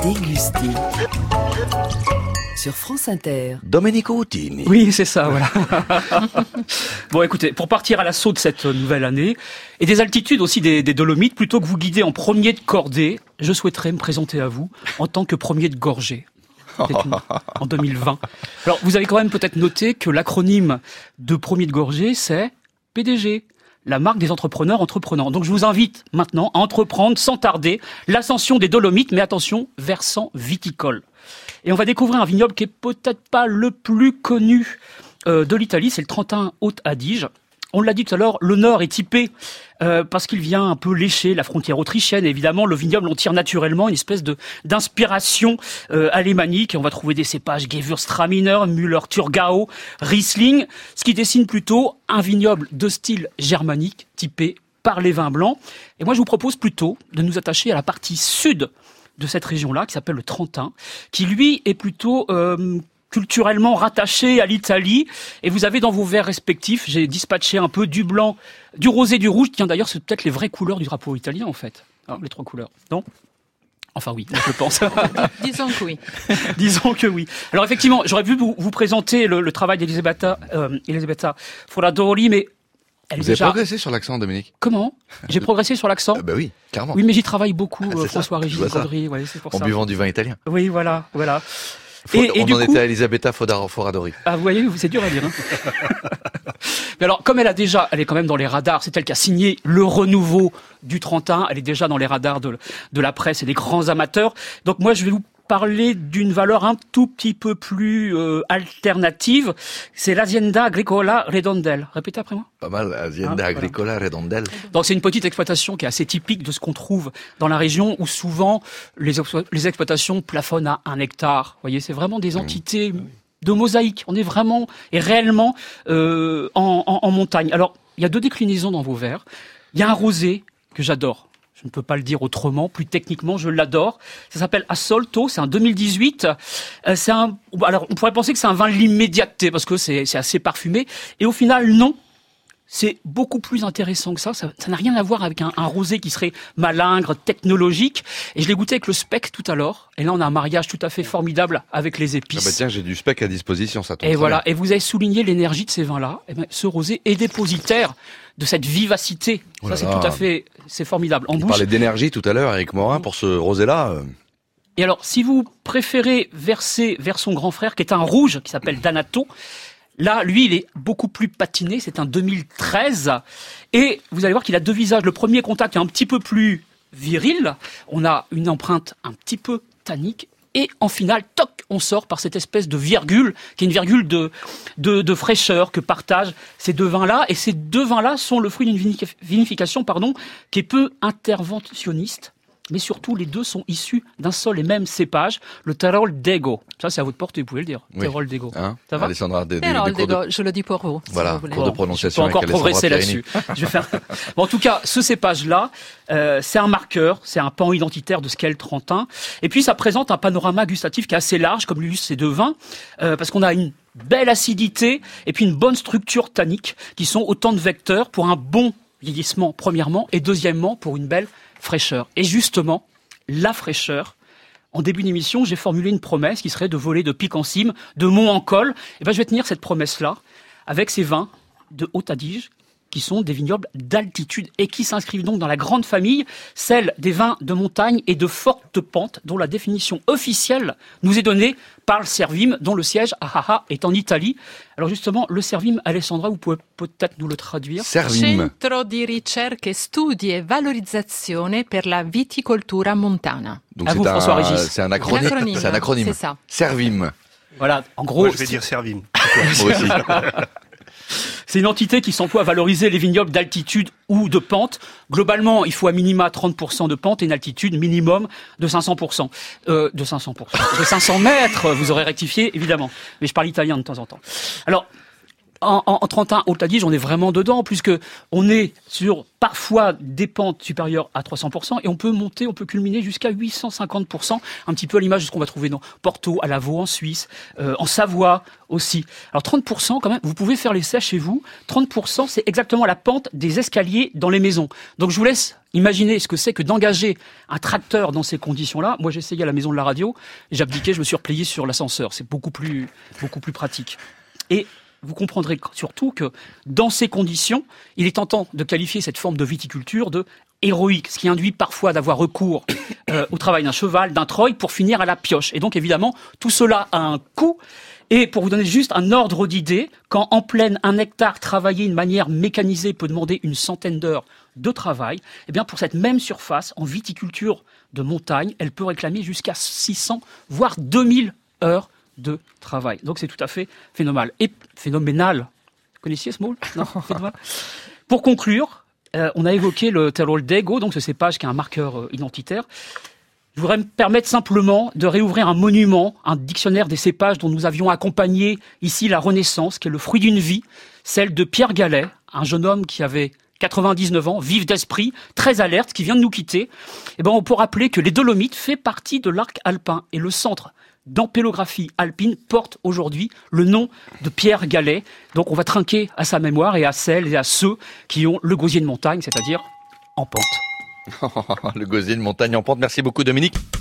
Déguster. Sur France Inter. Domenico Uttini. Oui, c'est ça, voilà. Bon, écoutez, pour partir à l'assaut de cette nouvelle année, et des altitudes aussi des Dolomites, plutôt que vous guider en premier de cordée, je souhaiterais me présenter à vous en tant que premier de gorgée. En 2020. Alors, vous avez quand même peut-être noté que l'acronyme de premier de gorgée, c'est PDG. La marque des entrepreneurs entreprenants. Donc je vous invite maintenant à entreprendre sans tarder l'ascension des Dolomites, mais attention, versant viticole. Et on va découvrir un vignoble qui est peut-être pas le plus connu de l'Italie, c'est le Trentin Haute-Adige. On l'a dit tout à l'heure, le Nord est typé parce qu'il vient un peu lécher la frontière autrichienne. Évidemment, le vignoble en tire naturellement une espèce d'inspiration alémanique. Et on va trouver des cépages Gewürztraminer, Müller-Thurgau, Riesling, ce qui dessine plutôt un vignoble de style germanique typé par les vins blancs. Et moi, je vous propose plutôt de nous attacher à la partie sud de cette région-là, qui s'appelle le Trentin, qui lui est plutôt culturellement rattaché à l'Italie. Et vous avez dans vos verres respectifs, j'ai dispatché un peu du blanc, du rosé, du rouge. Tiens, d'ailleurs, c'est peut-être les vraies couleurs du drapeau italien, en fait. Alors, les trois couleurs, non ? Enfin oui, je pense. Disons que oui. Disons que oui. Alors effectivement, j'aurais pu vous présenter le travail d'Elisabetta Foradori, mais vous avez progressé sur l'accent, Dominique? Comment? J'ai progressé sur l'accent? Bah oui, clairement. Oui, mais j'y travaille beaucoup, François-Régis Godry, ouais, c'est pour en ça. buvant du vin italien. Oui, voilà. On en était à Elisabetta Foradori. Ah, vous voyez, c'est dur à dire. Mais alors, comme elle est quand même dans les radars, c'est elle qui a signé le renouveau du Trentin, elle est déjà dans les radars de la presse et des grands amateurs. Donc moi, je vais vous parler d'une valeur un tout petit peu plus alternative, c'est l'Azienda Agricola Redondel. Répétez après moi. Pas mal, Azienda Agricola Redondel. Donc c'est une petite exploitation qui est assez typique de ce qu'on trouve dans la région où souvent les exploitations plafonnent à 1 hectare. Vous voyez, c'est vraiment des entités de mosaïque. On est vraiment et réellement en montagne. Alors, il y a 2 déclinaisons dans vos verres. Il y a un rosé que j'adore. Je ne peux pas le dire autrement, plus techniquement, je l'adore. Ça s'appelle Assolto, c'est un 2018. Alors, on pourrait penser que c'est un vin de l'immédiateté, parce que c'est assez parfumé. Et au final, non. C'est beaucoup plus intéressant que ça. Ça n'a rien à voir avec un rosé qui serait malingre, technologique. Et je l'ai goûté avec le speck tout à l'heure. Et là, on a un mariage tout à fait formidable avec les épices. Ah bah tiens, j'ai du speck à disposition, ça tombe. Et voilà. Et vous avez souligné l'énergie de ces vins-là. Et ben, ce rosé est dépositaire de cette vivacité. Ça, c'est tout à fait, c'est formidable. En bouche. On parlait d'énergie tout à l'heure, Eric Morin, pour ce rosé-là. Et alors, si vous préférez verser vers son grand frère, qui est un rouge, qui s'appelle Danato, là, lui, il est beaucoup plus patiné. C'est un 2013. Et vous allez voir qu'il a 2 visages. Le premier contact est un petit peu plus viril. On a une empreinte un petit peu tannique. Et en finale, toc, on sort par cette espèce de virgule, qui est une virgule de fraîcheur que partagent ces 2 vins-là. Et ces 2 vins-là sont le fruit d'une vinification, qui est peu interventionniste. Mais surtout, les 2 sont issus d'un seul et même cépage, le Terol d'Ego. Ça, c'est à votre portée, vous pouvez le dire. Oui. Terol d'Ego. Hein, ça va? Alessandra, Terol d'Ego, je le dis pour vous. Voilà, si vous voulez. cours de prononciation. Je peux encore avec progresser Alessandra là-dessus. Je vais faire. Bon, en tout cas, ce cépage-là, c'est un marqueur, c'est un pan identitaire de ce qu'est le Trentin. Et puis, ça présente un panorama gustatif qui est assez large, comme l'illustrent ces 2 vins, parce qu'on a une belle acidité et puis une bonne structure tannique, qui sont autant de vecteurs pour un bon vieillissement, premièrement, et deuxièmement, pour une belle fraîcheur. Et justement, la fraîcheur. En début d'émission, j'ai formulé une promesse qui serait de voler de pic en cime, de mont en col. Et ben, je vais tenir cette promesse-là avec ces vins de Haute-Adige qui sont des vignobles d'altitude et qui s'inscrivent donc dans la grande famille, celle des vins de montagne et de forte pente, dont la définition officielle nous est donnée par le Servim, dont le siège est en Italie. Alors justement, le Servim, Alessandra, vous pouvez peut-être nous le traduire. Servim. Centro di ricerche, studi e valorizzazione per la viticoltura montana. Donc à vous, François Régis. C'est un acronyme. C'est un acronyme. C'est ça. Servim. Voilà, en gros. Moi, je vais dire Servim. Moi aussi. C'est une entité qui s'emploie à valoriser les vignobles d'altitude ou de pente. Globalement, il faut à minima 30% de pente et une altitude minimum de 500%. De 500 mètres, vous aurez rectifié, évidemment. Mais je parle italien de temps en temps. Alors, en 31 Haute-Adige, on est vraiment dedans, puisque on est sur parfois des pentes supérieures à 300%, et on peut culminer jusqu'à 850%, un petit peu à l'image de ce qu'on va trouver dans Porto, à Lavaux en Suisse, en Savoie aussi. Alors 30% quand même, vous pouvez faire l'essai chez vous, 30% c'est exactement la pente des escaliers dans les maisons. Donc je vous laisse imaginer ce que c'est que d'engager un tracteur dans ces conditions-là. Moi j'ai essayé à la maison de la radio, j'ai abdiqué, je me suis replié sur l'ascenseur, c'est beaucoup plus pratique. Et vous comprendrez surtout que dans ces conditions, il est tentant de qualifier cette forme de viticulture de héroïque, ce qui induit parfois d'avoir recours au travail d'un cheval, d'un treuil, pour finir à la pioche. Et donc évidemment, tout cela a un coût. Et pour vous donner juste un ordre d'idée, quand en plaine, 1 hectare travaillé de manière mécanisée peut demander une centaine d'heures de travail, eh bien pour cette même surface, en viticulture de montagne, elle peut réclamer jusqu'à 600, voire 2000 heures de travail. Donc c'est tout à fait phénoménal. Et phénoménal. Vous connaissiez ce mot ? Non, phénoménal. Pour conclure, on a évoqué le terroir d'Ego, donc ce cépage qui est un marqueur identitaire. Je voudrais me permettre simplement de réouvrir un monument, un dictionnaire des cépages dont nous avions accompagné ici la Renaissance, qui est le fruit d'une vie, celle de Pierre Gallet, un jeune homme qui avait 99 ans, vif d'esprit, très alerte, qui vient de nous quitter. Et on peut rappeler que les Dolomites fait partie de l'arc alpin, et le centre d'ampélographie alpine porte aujourd'hui le nom de Pierre Gallet. Donc on va trinquer à sa mémoire et à celles et à ceux qui ont le gosier de montagne, c'est-à-dire en pente. Le gosier de montagne en pente. Merci beaucoup Dominique.